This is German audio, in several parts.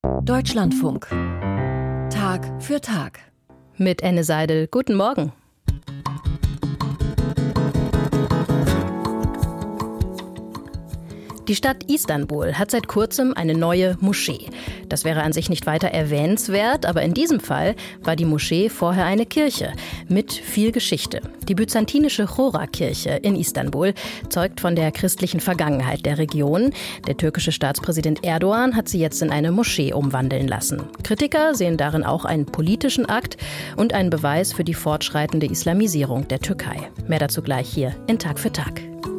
Deutschlandfunk. Tag für Tag. Mit Enne Seidel. Guten Morgen. Die Stadt Istanbul hat seit kurzem eine neue Moschee. Das wäre an sich nicht weiter erwähnenswert, aber in diesem Fall war die Moschee vorher eine Kirche mit viel Geschichte. Die byzantinische Chora-Kirche in Istanbul zeugt von der christlichen Vergangenheit der Region. Der türkische Staatspräsident Erdogan hat sie jetzt in eine Moschee umwandeln lassen. Kritiker sehen darin auch einen politischen Akt und einen Beweis für die fortschreitende Islamisierung der Türkei. Mehr dazu gleich hier in Tag für Tag.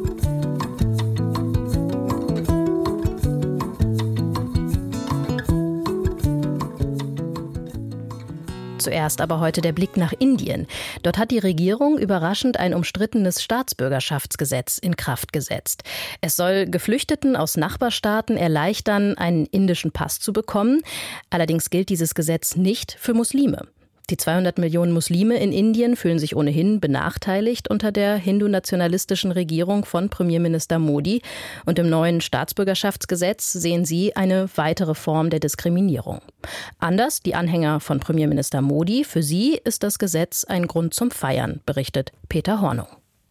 Zuerst aber heute der Blick nach Indien. Dort hat die Regierung überraschend ein umstrittenes Staatsbürgerschaftsgesetz in Kraft gesetzt. Es soll Geflüchteten aus Nachbarstaaten erleichtern, einen indischen Pass zu bekommen. Allerdings gilt dieses Gesetz nicht für Muslime. Die 200 Millionen Muslime in Indien fühlen sich ohnehin benachteiligt unter der hindu-nationalistischen Regierung von Premierminister Modi. Und im neuen Staatsbürgerschaftsgesetz sehen sie eine weitere Form der Diskriminierung. Anders die Anhänger von Premierminister Modi. Für sie ist das Gesetz ein Grund zum Feiern, berichtet Peter Hornung.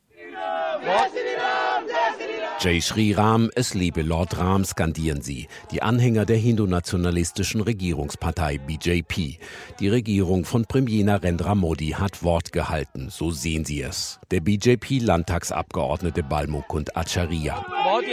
Jai Shri Ram, es lebe Lord Ram, skandieren sie. Die Anhänger der hindu-nationalistischen Regierungspartei BJP. Die Regierung von Premier Narendra Modi hat Wort gehalten, so sehen sie es. Der BJP-Landtagsabgeordnete Balmukund Acharya.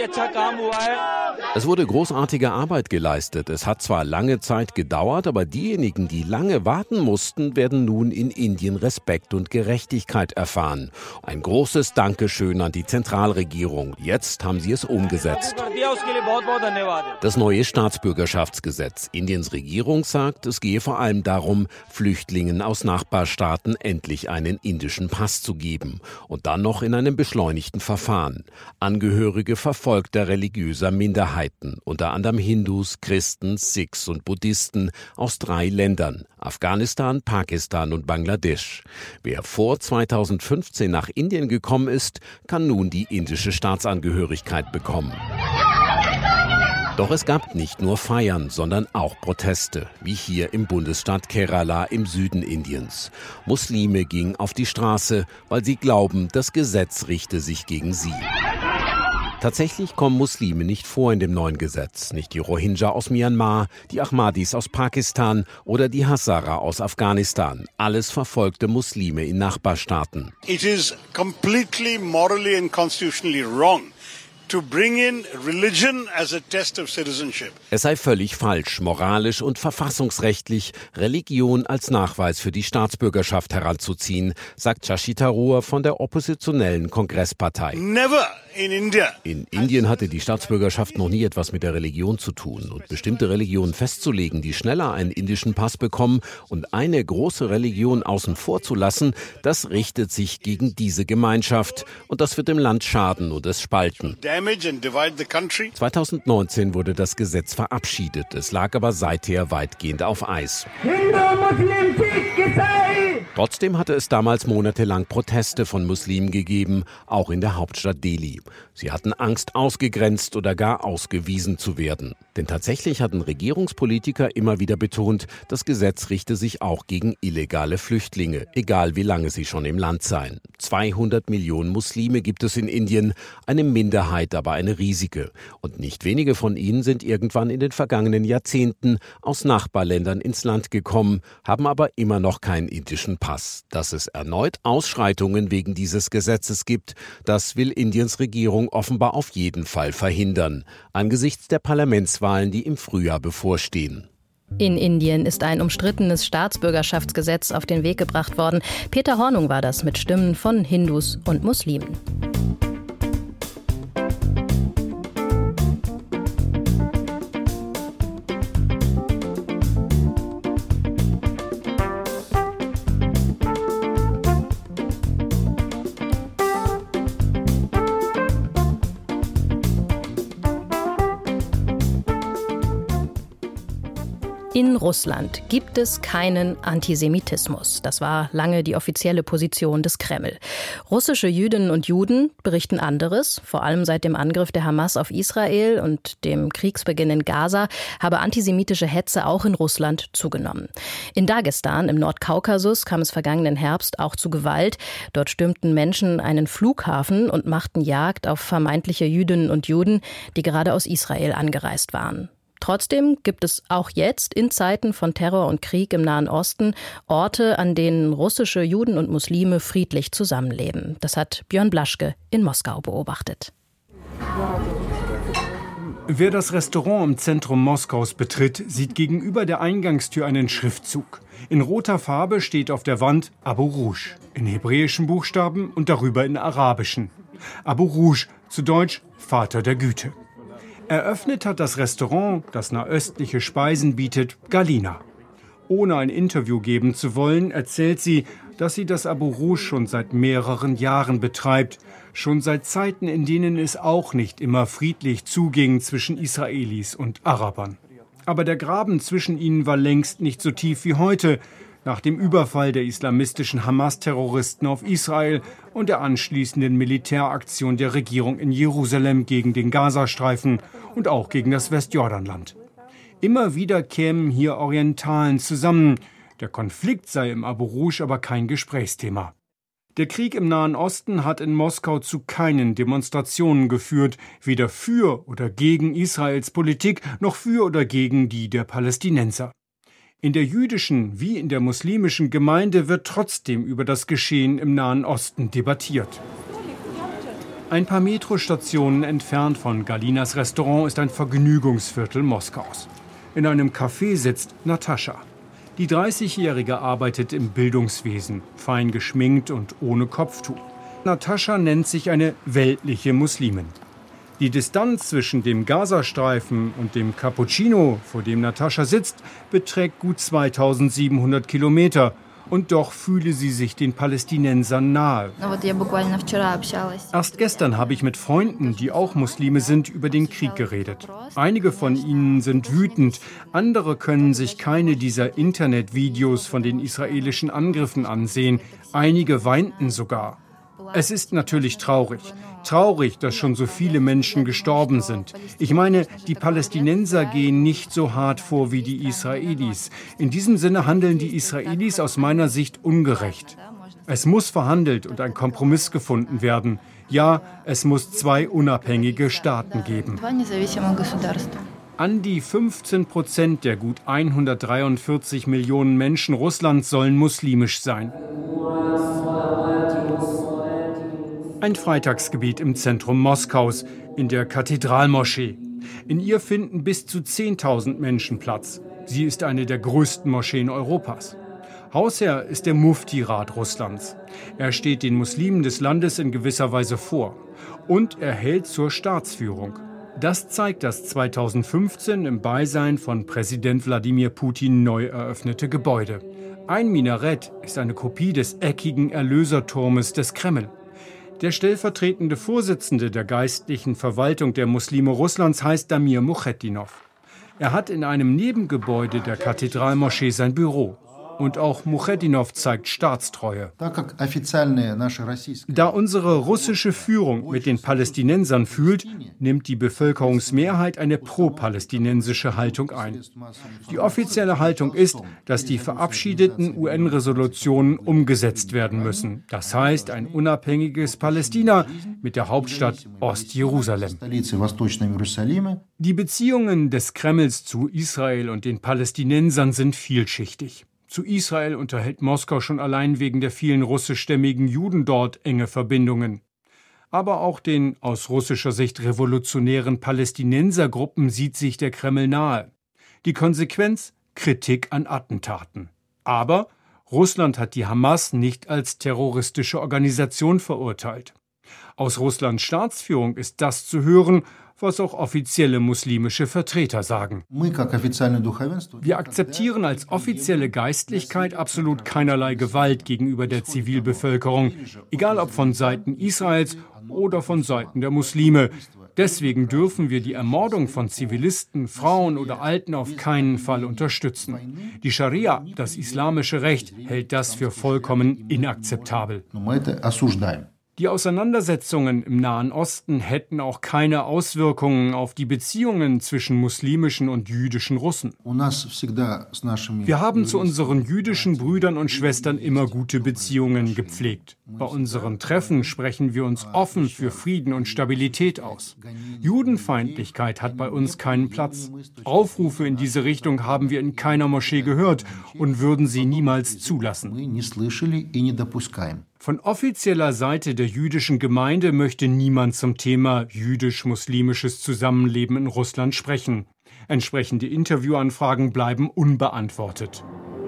Es wurde großartige Arbeit geleistet. Es hat zwar lange Zeit gedauert, aber diejenigen, die lange warten mussten, werden nun in Indien Respekt und Gerechtigkeit erfahren. Ein großes Dankeschön an die Zentralregierung. Jetzt haben sie es umgesetzt. Das neue Staatsbürgerschaftsgesetz. Indiens Regierung sagt, es gehe vor allem darum, Flüchtlingen aus Nachbarstaaten endlich einen indischen Pass zu geben. Und dann noch in einem beschleunigten Verfahren. Angehörige verfolgter religiöser Minderheiten, unter anderem Hindus, Christen, Sikhs und Buddhisten aus 3 Ländern, Afghanistan, Pakistan und Bangladesch. Wer vor 2015 nach Indien gekommen ist, kann nun die indische Staatsangehörigkeit bekommen. Doch es gab nicht nur Feiern, sondern auch Proteste, wie hier im Bundesstaat Kerala im Süden Indiens. Muslime gingen auf die Straße, weil sie glauben, das Gesetz richte sich gegen sie. Tatsächlich kommen Muslime nicht vor in dem neuen Gesetz. Nicht die Rohingya aus Myanmar, die Ahmadis aus Pakistan oder die Hazara aus Afghanistan. Alles verfolgte Muslime in Nachbarstaaten. It is completely morally and constitutionally wrong to bring in religion as a test of citizenship. Es sei völlig falsch, moralisch und verfassungsrechtlich, Religion als Nachweis für die Staatsbürgerschaft heranzuziehen, sagt Shashi Tharoor von der oppositionellen Kongresspartei. Never in India. In Indien hatte die Staatsbürgerschaft noch nie etwas mit der Religion zu tun. Und bestimmte Religionen festzulegen, die schneller einen indischen Pass bekommen und eine große Religion außen vor zu lassen, das richtet sich gegen diese Gemeinschaft. Und das wird dem Land schaden und es spalten. 2019 wurde das Gesetz verabschiedet. Es lag aber seither weitgehend auf Eis. Trotzdem hatte es damals monatelang Proteste von Muslimen gegeben, auch in der Hauptstadt Delhi. Sie hatten Angst, ausgegrenzt oder gar ausgewiesen zu werden. Denn tatsächlich hatten Regierungspolitiker immer wieder betont, das Gesetz richte sich auch gegen illegale Flüchtlinge, egal wie lange sie schon im Land seien. 200 Millionen Muslime gibt es in Indien, eine Minderheit, aber eine riesige. Und nicht wenige von ihnen sind irgendwann in den vergangenen Jahrzehnten aus Nachbarländern ins Land gekommen, haben aber immer noch keinen indischen Pass. Dass es erneut Ausschreitungen wegen dieses Gesetzes gibt, das will Indiens Regierung offenbar auf jeden Fall verhindern, angesichts der Parlamentswahlen, die im Frühjahr bevorstehen. In Indien ist ein umstrittenes Staatsbürgerschaftsgesetz auf den Weg gebracht worden. Peter Hornung war das mit Stimmen von Hindus und Muslimen. In Russland gibt es keinen Antisemitismus. Das war lange die offizielle Position des Kreml. Russische Jüdinnen und Juden berichten anderes. Vor allem seit dem Angriff der Hamas auf Israel und dem Kriegsbeginn in Gaza habe antisemitische Hetze auch in Russland zugenommen. In Dagestan, im Nordkaukasus, kam es vergangenen Herbst auch zu Gewalt. Dort stürmten Menschen einen Flughafen und machten Jagd auf vermeintliche Jüdinnen und Juden, die gerade aus Israel angereist waren. Trotzdem gibt es auch jetzt in Zeiten von Terror und Krieg im Nahen Osten Orte, an denen russische Juden und Muslime friedlich zusammenleben. Das hat Björn Blaschke in Moskau beobachtet. Wer das Restaurant im Zentrum Moskaus betritt, sieht gegenüber der Eingangstür einen Schriftzug. In roter Farbe steht auf der Wand Abu Rouge, in hebräischen Buchstaben und darüber in arabischen. Abu Rouge, zu Deutsch Vater der Güte. Eröffnet hat das Restaurant, das nahöstliche Speisen bietet, Galina. Ohne ein Interview geben zu wollen, erzählt sie, dass sie das Abu Rouge schon seit mehreren Jahren betreibt. Schon seit Zeiten, in denen es auch nicht immer friedlich zuging zwischen Israelis und Arabern. Aber der Graben zwischen ihnen war längst nicht so tief wie heute, nach dem Überfall der islamistischen Hamas-Terroristen auf Israel und der anschließenden Militäraktion der Regierung in Jerusalem gegen den Gazastreifen und auch gegen das Westjordanland. Immer wieder kämen hier Orientalen zusammen. Der Konflikt sei im Abu Rouge aber kein Gesprächsthema. Der Krieg im Nahen Osten hat in Moskau zu keinen Demonstrationen geführt, weder für oder gegen Israels Politik noch für oder gegen die der Palästinenser. In der jüdischen wie in der muslimischen Gemeinde wird trotzdem über das Geschehen im Nahen Osten debattiert. Ein paar Metrostationen entfernt von Galinas Restaurant ist ein Vergnügungsviertel Moskaus. In einem Café sitzt Natascha. Die 30-Jährige arbeitet im Bildungswesen, fein geschminkt und ohne Kopftuch. Natascha nennt sich eine weltliche Muslimin. Die Distanz zwischen dem Gazastreifen und dem Cappuccino, vor dem Natascha sitzt, beträgt gut 2700 Kilometer. Und doch fühle sie sich den Palästinensern nahe. Erst gestern habe ich mit Freunden, die auch Muslime sind, über den Krieg geredet. Einige von ihnen sind wütend, andere können sich keine dieser Internetvideos von den israelischen Angriffen ansehen. Einige weinten sogar. Es ist natürlich traurig. Traurig, dass schon so viele Menschen gestorben sind. Ich meine, die Palästinenser gehen nicht so hart vor wie die Israelis. In diesem Sinne handeln die Israelis aus meiner Sicht ungerecht. Es muss verhandelt und ein Kompromiss gefunden werden. Ja, es muss 2 unabhängige Staaten geben. An die 15% der gut 143 Millionen Menschen Russlands sollen muslimisch sein. Ein Freitagsgebet im Zentrum Moskaus, in der Kathedralmoschee. In ihr finden bis zu 10.000 Menschen Platz. Sie ist eine der größten Moscheen Europas. Hausherr ist der Mufti-Rat Russlands. Er steht den Muslimen des Landes in gewisser Weise vor. Und er hält zur Staatsführung. Das zeigt das 2015 im Beisein von Präsident Wladimir Putin neu eröffnete Gebäude. Ein Minarett ist eine Kopie des eckigen Erlöserturmes des Kreml. Der stellvertretende Vorsitzende der geistlichen Verwaltung der Muslime Russlands heißt Damir Muchetdinov. Er hat in einem Nebengebäude der Kathedralmoschee sein Büro. Und auch Muchetdinov zeigt Staatstreue. Da unsere russische Führung mit den Palästinensern fühlt, nimmt die Bevölkerungsmehrheit eine pro-palästinensische Haltung ein. Die offizielle Haltung ist, dass die verabschiedeten UN-Resolutionen umgesetzt werden müssen. Das heißt, ein unabhängiges Palästina mit der Hauptstadt Ostjerusalem. Die Beziehungen des Kremls zu Israel und den Palästinensern sind vielschichtig. Zu Israel unterhält Moskau schon allein wegen der vielen russischstämmigen Juden dort enge Verbindungen. Aber auch den aus russischer Sicht revolutionären Palästinensergruppen sieht sich der Kreml nahe. Die Konsequenz? Kritik an Attentaten. Aber Russland hat die Hamas nicht als terroristische Organisation verurteilt. Aus Russlands Staatsführung ist das zu hören, was auch offizielle muslimische Vertreter sagen. Wir akzeptieren als offizielle Geistlichkeit absolut keinerlei Gewalt gegenüber der Zivilbevölkerung, egal ob von Seiten Israels oder von Seiten der Muslime. Deswegen dürfen wir die Ermordung von Zivilisten, Frauen oder Alten auf keinen Fall unterstützen. Die Scharia, das islamische Recht, hält das für vollkommen inakzeptabel. Die Auseinandersetzungen im Nahen Osten hätten auch keine Auswirkungen auf die Beziehungen zwischen muslimischen und jüdischen Russen. Wir haben zu unseren jüdischen Brüdern und Schwestern immer gute Beziehungen gepflegt. Bei unseren Treffen sprechen wir uns offen für Frieden und Stabilität aus. Judenfeindlichkeit hat bei uns keinen Platz. Aufrufe in diese Richtung haben wir in keiner Moschee gehört und würden sie niemals zulassen. Von offizieller Seite der jüdischen Gemeinde möchte niemand zum Thema jüdisch-muslimisches Zusammenleben in Russland sprechen. Entsprechende Interviewanfragen bleiben unbeantwortet.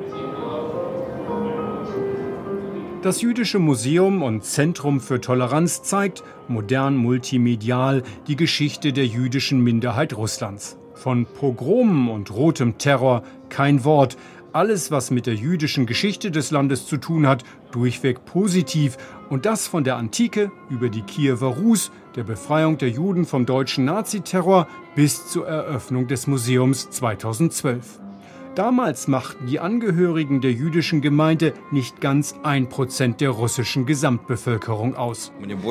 Das Jüdische Museum und Zentrum für Toleranz zeigt, modern multimedial, die Geschichte der jüdischen Minderheit Russlands. Von Pogromen und rotem Terror kein Wort. Alles, was mit der jüdischen Geschichte des Landes zu tun hat, durchweg positiv. Und das von der Antike über die Kiewer Rus, der Befreiung der Juden vom deutschen Naziterror bis zur Eröffnung des Museums 2012. Damals machten die Angehörigen der jüdischen Gemeinde nicht ganz 1% der russischen Gesamtbevölkerung aus.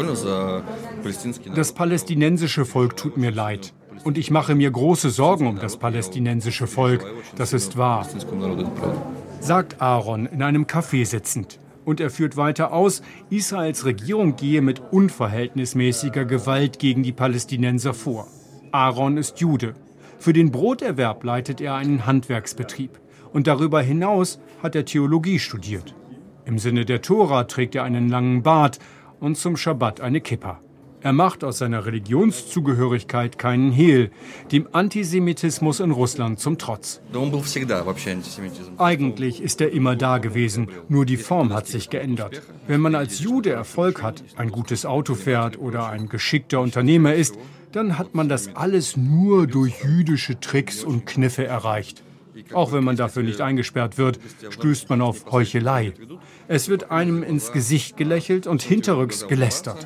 Das palästinensische Volk tut mir leid. Und ich mache mir große Sorgen um das palästinensische Volk. Das ist wahr, sagt Aaron in einem Café sitzend. Und er führt weiter aus, Israels Regierung gehe mit unverhältnismäßiger Gewalt gegen die Palästinenser vor. Aaron ist Jude. Für den Broterwerb leitet er einen Handwerksbetrieb. Und darüber hinaus hat er Theologie studiert. Im Sinne der Tora trägt er einen langen Bart und zum Schabbat eine Kippa. Er macht aus seiner Religionszugehörigkeit keinen Hehl, dem Antisemitismus in Russland zum Trotz. Eigentlich ist er immer da gewesen, nur die Form hat sich geändert. Wenn man als Jude Erfolg hat, ein gutes Auto fährt oder ein geschickter Unternehmer ist, dann hat man das alles nur durch jüdische Tricks und Kniffe erreicht. Auch wenn man dafür nicht eingesperrt wird, stößt man auf Heuchelei. Es wird einem ins Gesicht gelächelt und hinterrücks gelästert.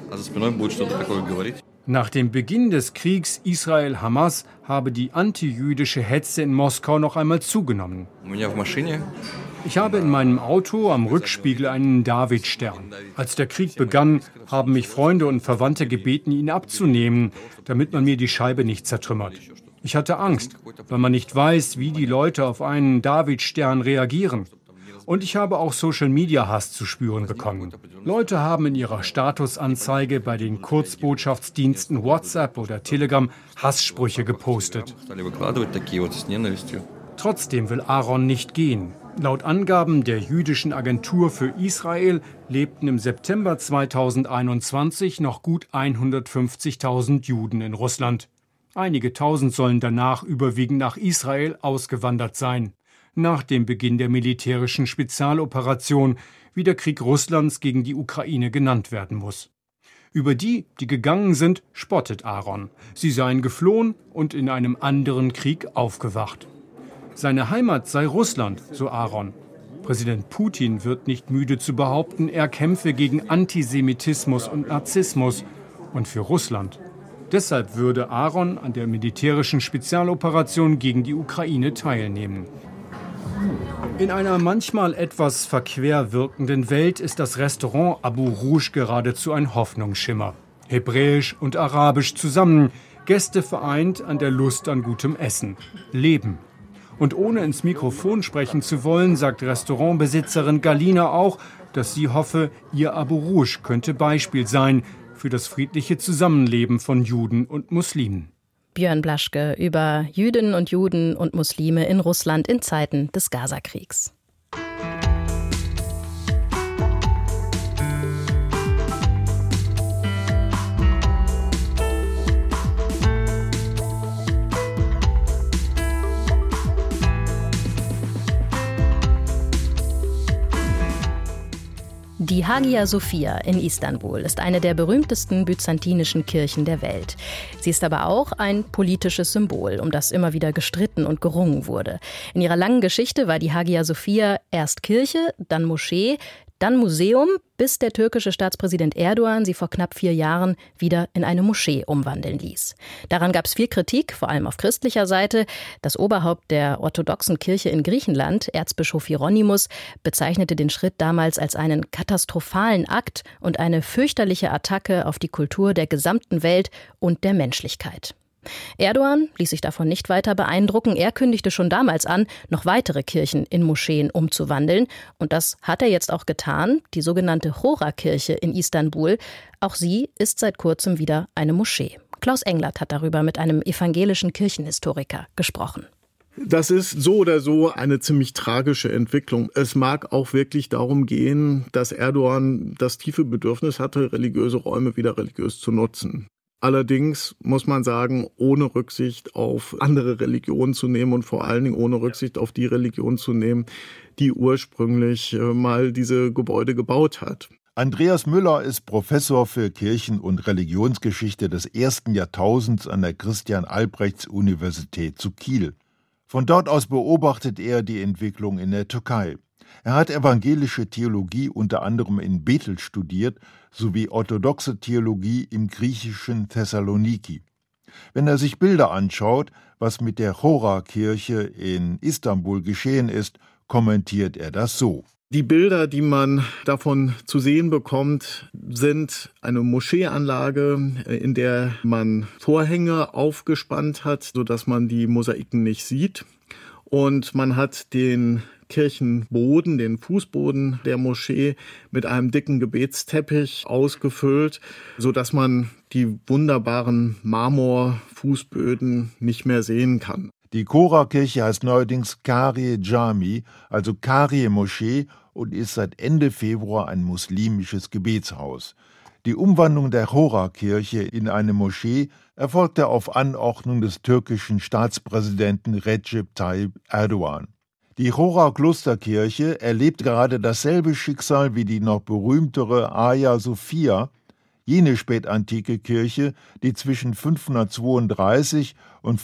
Nach dem Beginn des Kriegs Israel-Hamas habe die antijüdische Hetze in Moskau noch einmal zugenommen. Ich habe in meinem Auto am Rückspiegel einen Davidstern. Als der Krieg begann, haben mich Freunde und Verwandte gebeten, ihn abzunehmen, damit man mir die Scheibe nicht zertrümmert. Ich hatte Angst, weil man nicht weiß, wie die Leute auf einen Davidstern reagieren. Und ich habe auch Social-Media-Hass zu spüren bekommen. Leute haben in ihrer Statusanzeige bei den Kurzbotschaftsdiensten WhatsApp oder Telegram Hasssprüche gepostet. Trotzdem will Aaron nicht gehen. Laut Angaben der jüdischen Agentur für Israel lebten im September 2021 noch gut 150.000 Juden in Russland. Einige Tausend sollen danach überwiegend nach Israel ausgewandert sein. Nach dem Beginn der militärischen Spezialoperation, wie der Krieg Russlands gegen die Ukraine genannt werden muss. Über die gegangen sind, spottet Aaron. Sie seien geflohen und in einem anderen Krieg aufgewacht. Seine Heimat sei Russland, so Aaron. Präsident Putin wird nicht müde zu behaupten, er kämpfe gegen Antisemitismus und Narzissmus und für Russland. Deshalb würde Aaron an der militärischen Spezialoperation gegen die Ukraine teilnehmen. In einer manchmal etwas verquer wirkenden Welt ist das Restaurant Abu Rouge geradezu ein Hoffnungsschimmer. Hebräisch und Arabisch zusammen, Gäste vereint an der Lust an gutem Essen. Leben. Und ohne ins Mikrofon sprechen zu wollen, sagt Restaurantbesitzerin Galina auch, dass sie hoffe, ihr Abu Rouge könnte Beispiel sein für das friedliche Zusammenleben von Juden und Muslimen. Björn Blaschke über Jüdinnen und Juden und Muslime in Russland in Zeiten des Gazakriegs. Die Hagia Sophia in Istanbul ist eine der berühmtesten byzantinischen Kirchen der Welt. Sie ist aber auch ein politisches Symbol, um das immer wieder gestritten und gerungen wurde. In ihrer langen Geschichte war die Hagia Sophia erst Kirche, dann Moschee, Dann Museum, bis der türkische Staatspräsident Erdogan sie vor knapp 4 Jahren wieder in eine Moschee umwandeln ließ. Daran gab es viel Kritik, vor allem auf christlicher Seite. Das Oberhaupt der orthodoxen Kirche in Griechenland, Erzbischof Hieronymus, bezeichnete den Schritt damals als einen katastrophalen Akt und eine fürchterliche Attacke auf die Kultur der gesamten Welt und der Menschlichkeit. Erdogan ließ sich davon nicht weiter beeindrucken. Er kündigte schon damals an, noch weitere Kirchen in Moscheen umzuwandeln. Und das hat er jetzt auch getan, die sogenannte Chora-Kirche in Istanbul. Auch sie ist seit kurzem wieder eine Moschee. Klaus Englert hat darüber mit einem evangelischen Kirchenhistoriker gesprochen. Das ist so oder so eine ziemlich tragische Entwicklung. Es mag auch wirklich darum gehen, dass Erdogan das tiefe Bedürfnis hatte, religiöse Räume wieder religiös zu nutzen. Allerdings muss man sagen, ohne Rücksicht auf andere Religionen zu nehmen und vor allen Dingen ohne Rücksicht auf die Religion zu nehmen, die ursprünglich mal diese Gebäude gebaut hat. Andreas Müller ist Professor für Kirchen- und Religionsgeschichte des 1. Jahrtausends an der Christian-Albrechts-Universität zu Kiel. Von dort aus beobachtet er die Entwicklung in der Türkei. Er hat evangelische Theologie unter anderem in Bethel studiert, sowie orthodoxe Theologie im griechischen Thessaloniki. Wenn er sich Bilder anschaut, was mit der Chora-Kirche in Istanbul geschehen ist, kommentiert er das so. Die Bilder, die man davon zu sehen bekommt, sind eine Moscheeanlage, in der man Vorhänge aufgespannt hat, sodass man die Mosaiken nicht sieht. Und man hat den Kirchenboden, den Fußboden der Moschee mit einem dicken Gebetsteppich ausgefüllt, sodass man die wunderbaren Marmorfußböden nicht mehr sehen kann. Die Chora-Kirche heißt neuerdings Karie Jami, also Karie-Moschee, und ist seit Ende Februar ein muslimisches Gebetshaus. Die Umwandlung der Chora-Kirche in eine Moschee erfolgte auf Anordnung des türkischen Staatspräsidenten Recep Tayyip Erdogan. Die Chora-Klosterkirche erlebt gerade dasselbe Schicksal wie die noch berühmtere Hagia Sophia, jene spätantike Kirche, die zwischen 532 und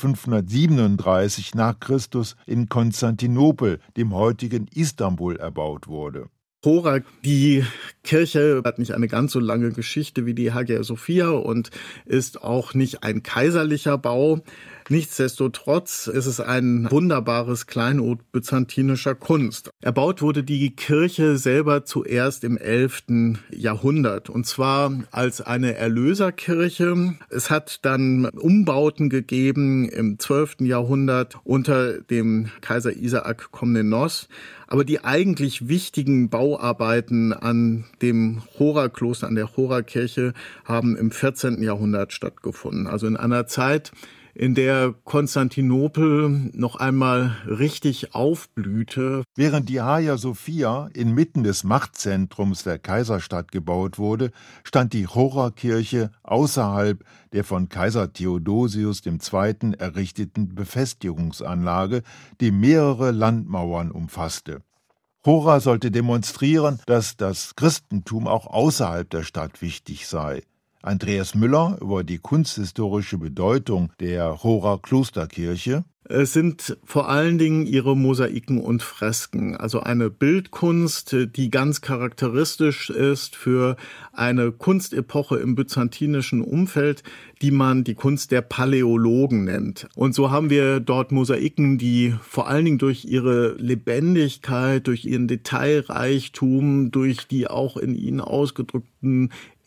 537 nach Christus in Konstantinopel, dem heutigen Istanbul, erbaut wurde. Chora, die Kirche hat nicht eine ganz so lange Geschichte wie die Hagia Sophia und ist auch nicht ein kaiserlicher Bau. Nichtsdestotrotz ist es ein wunderbares Kleinod byzantinischer Kunst. Erbaut wurde die Kirche selber zuerst im 11. Jahrhundert und zwar als eine Erlöserkirche. Es hat dann Umbauten gegeben im 12. Jahrhundert unter dem Kaiser Isaak Komnenos. Aber die eigentlich wichtigen Bauarbeiten an dem Chora-Kloster, an der Chora-Kirche, haben im 14. Jahrhundert stattgefunden. Also in einer Zeit, in der Konstantinopel noch einmal richtig aufblühte. Während die Hagia Sophia inmitten des Machtzentrums der Kaiserstadt gebaut wurde, stand die Chora-Kirche außerhalb der von Kaiser Theodosius II. Errichteten Befestigungsanlage, die mehrere Landmauern umfasste. Chora sollte demonstrieren, dass das Christentum auch außerhalb der Stadt wichtig sei. Andreas Müller über die kunsthistorische Bedeutung der Chora-Klosterkirche. Es sind vor allen Dingen ihre Mosaiken und Fresken, also eine Bildkunst, die ganz charakteristisch ist für eine Kunstepoche im byzantinischen Umfeld, die man die Kunst der Paläologen nennt. Und so haben wir dort Mosaiken, die vor allen Dingen durch ihre Lebendigkeit, durch ihren Detailreichtum, durch die auch in ihnen ausgedrückten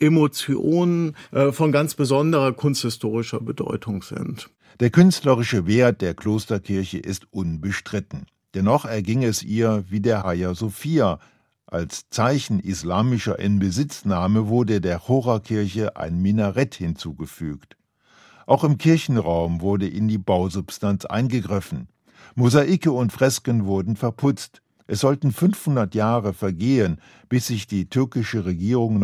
Emotionen von ganz besonderer kunsthistorischer Bedeutung sind. Der künstlerische Wert der Klosterkirche ist unbestritten. Dennoch erging es ihr wie der Hagia Sophia. Als Zeichen islamischer Inbesitznahme wurde der Chora-Kirche ein Minarett hinzugefügt. Auch im Kirchenraum wurde in die Bausubstanz eingegriffen. Mosaike und Fresken wurden verputzt. Es sollten 500 Jahre vergehen, bis sich die türkische Regierung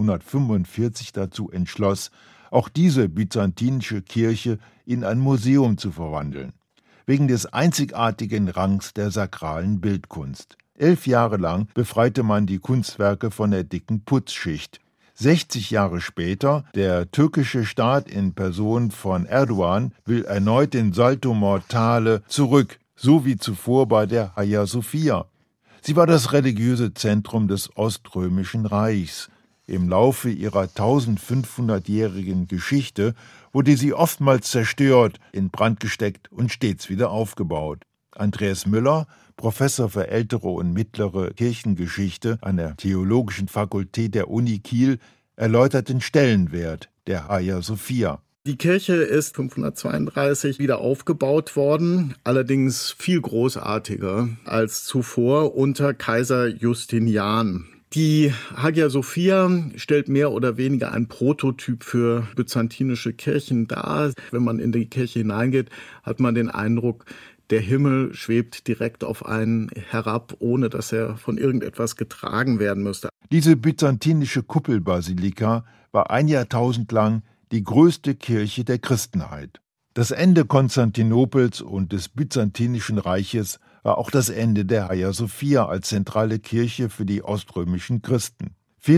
1945 dazu entschloss, auch diese byzantinische Kirche in ein Museum zu verwandeln, wegen des einzigartigen Rangs der sakralen Bildkunst. 11 Jahre lang befreite man die Kunstwerke von der dicken Putzschicht. 60 Jahre später, der türkische Staat in Person von Erdogan will erneut den Salto Mortale zurück, so wie zuvor bei der Hagia Sophia. Sie war das religiöse Zentrum des Oströmischen Reichs. Im Laufe ihrer 1500-jährigen Geschichte wurde sie oftmals zerstört, in Brand gesteckt und stets wieder aufgebaut. Andreas Müller, Professor für ältere und mittlere Kirchengeschichte an der Theologischen Fakultät der Uni Kiel, erläutert den Stellenwert der Hagia Sophia. Die Kirche ist 532 wieder aufgebaut worden, allerdings viel großartiger als zuvor unter Kaiser Justinian. Die Hagia Sophia stellt mehr oder weniger ein Prototyp für byzantinische Kirchen dar. Wenn man in die Kirche hineingeht, hat man den Eindruck, der Himmel schwebt direkt auf einen herab, ohne dass er von irgendetwas getragen werden müsste. Diese byzantinische Kuppelbasilika war ein Jahrtausend lang die größte Kirche der Christenheit. Das Ende Konstantinopels und des Byzantinischen Reiches war auch das Ende der Hagia Sophia als zentrale Kirche für die oströmischen Christen.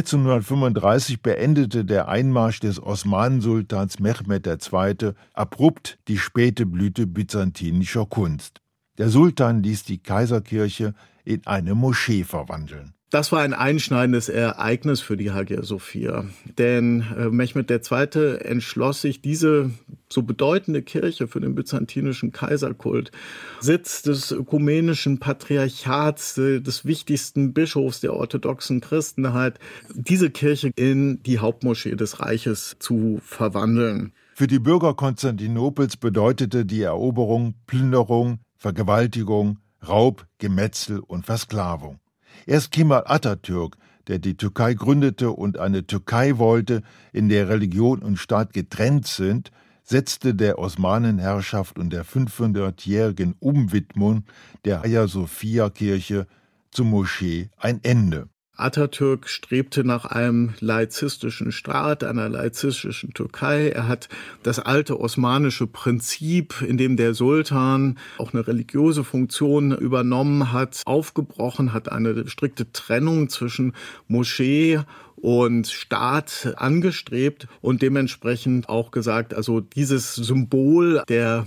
1435 beendete der Einmarsch des Osmanensultans Mehmed II. Abrupt die späte Blüte byzantinischer Kunst. Der Sultan ließ die Kaiserkirche in eine Moschee verwandeln. Das war ein einschneidendes Ereignis für die Hagia Sophia, denn Mehmed II. Entschloss sich, diese so bedeutende Kirche für den byzantinischen Kaiserkult, Sitz des ökumenischen Patriarchats, des wichtigsten Bischofs der orthodoxen Christenheit, diese Kirche in die Hauptmoschee des Reiches zu verwandeln. Für die Bürger Konstantinopels bedeutete die Eroberung Plünderung, Vergewaltigung, Raub, Gemetzel und Versklavung. Erst Kemal Atatürk, der die Türkei gründete und eine Türkei wollte, in der Religion und Staat getrennt sind, setzte der Osmanenherrschaft und der 500-jährigen Umwidmung der Hagia Sophia-Kirche zur Moschee ein Ende. Atatürk strebte nach einem laizistischen Staat, einer laizistischen Türkei. Er hat das alte osmanische Prinzip, in dem der Sultan auch eine religiöse Funktion übernommen hat, aufgebrochen, hat eine strikte Trennung zwischen Moschee und Staat angestrebt und dementsprechend auch gesagt, also dieses Symbol der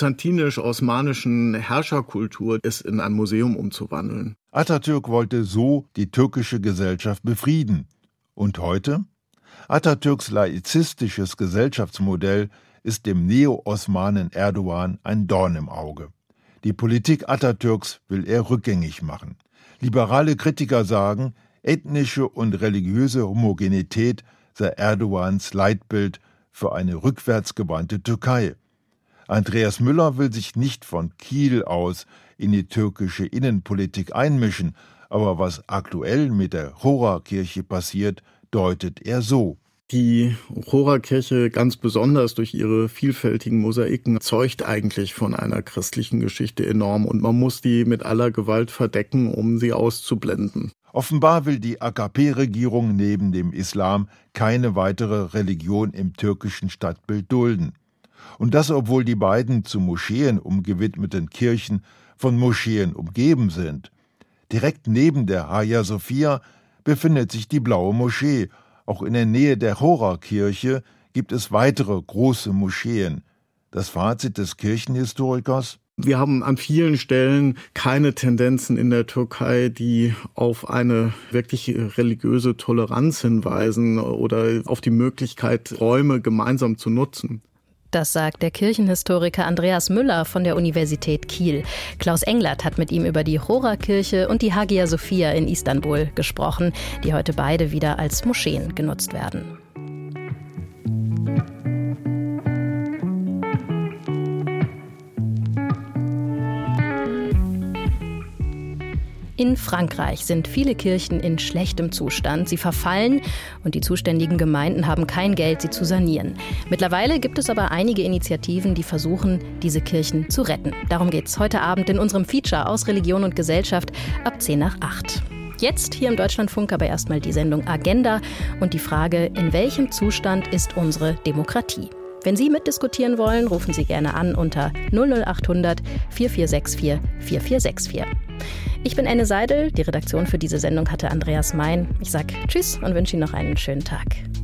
byzantinisch-osmanischen Herrscherkultur ist in ein Museum umzuwandeln. Atatürk wollte so die türkische Gesellschaft befrieden. Und heute? Atatürks laizistisches Gesellschaftsmodell ist dem Neo-Osmanen Erdogan ein Dorn im Auge. Die Politik Atatürks will er rückgängig machen. Liberale Kritiker sagen, ethnische und religiöse Homogenität sei Erdogans Leitbild für eine rückwärtsgewandte Türkei. Andreas Müller will sich nicht von Kiel aus in die türkische Innenpolitik einmischen, aber was aktuell mit der Chora-Kirche passiert, deutet er so. Die Chora-Kirche, ganz besonders durch ihre vielfältigen Mosaiken, zeugt eigentlich von einer christlichen Geschichte enorm und man muss die mit aller Gewalt verdecken, um sie auszublenden. Offenbar will die AKP-Regierung neben dem Islam keine weitere Religion im türkischen Stadtbild dulden. Und das, obwohl die beiden zu Moscheen umgewidmeten Kirchen von Moscheen umgeben sind. Direkt neben der Hagia Sophia befindet sich die Blaue Moschee. Auch in der Nähe der Chora-Kirche gibt es weitere große Moscheen. Das Fazit des Kirchenhistorikers: Wir haben an vielen Stellen keine Tendenzen in der Türkei, die auf eine wirklich religiöse Toleranz hinweisen oder auf die Möglichkeit, Räume gemeinsam zu nutzen. Das sagt der Kirchenhistoriker Andreas Müller von der Universität Kiel. Klaus Englert hat mit ihm über die Chora-Kirche und die Hagia Sophia in Istanbul gesprochen, die heute beide wieder als Moscheen genutzt werden. In Frankreich sind viele Kirchen in schlechtem Zustand. Sie verfallen und die zuständigen Gemeinden haben kein Geld, sie zu sanieren. Mittlerweile gibt es aber einige Initiativen, die versuchen, diese Kirchen zu retten. Darum geht's heute Abend in unserem Feature aus Religion und Gesellschaft ab 7:10. Jetzt hier im Deutschlandfunk aber erstmal die Sendung Agenda und die Frage, in welchem Zustand ist unsere Demokratie? Wenn Sie mitdiskutieren wollen, rufen Sie gerne an unter 00800 4464 4464. Ich bin Anne Seidel, die Redaktion für diese Sendung hatte Andreas Mein. Ich sage Tschüss und wünsche Ihnen noch einen schönen Tag.